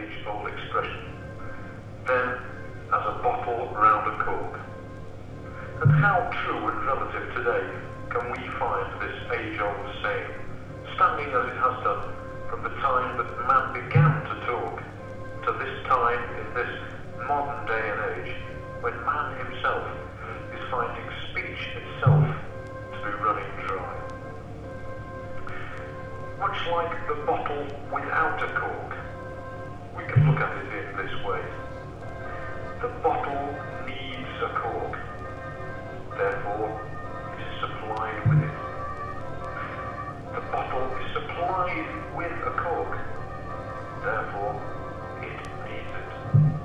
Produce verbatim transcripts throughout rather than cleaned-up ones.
age-old expression, then as a bottle round a cork. And how true and relative today can we find this age-old saying, standing as it has done from the time that man began to talk, to this time in this modern day and age, when man himself is finding speech itself to be running dry. Much like the bottle without a cork, we can look at it in this way. The bottle needs a cork, therefore it is supplied with it. The bottle is supplied with a cork, therefore it needs it.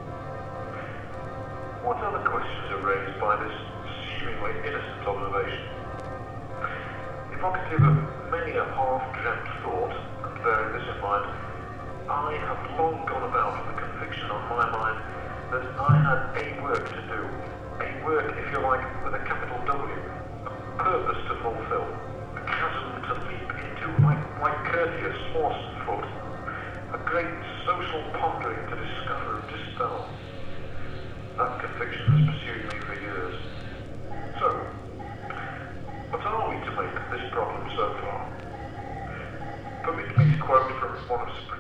What other questions are raised by this seemingly innocent observation? Evocative of many a half-dreamt thought, and bearing this in mind, I have long gone about with the conviction on my mind that I had a work to do, a work, if you like, with a capital W, a purpose to fulfill, a chasm to leap into, like, like Curtius' horse foot, a great social pondering to discover and dispel. That conviction has pursued me for years. So, what are we to make of this problem so far? Permit me to quote from one of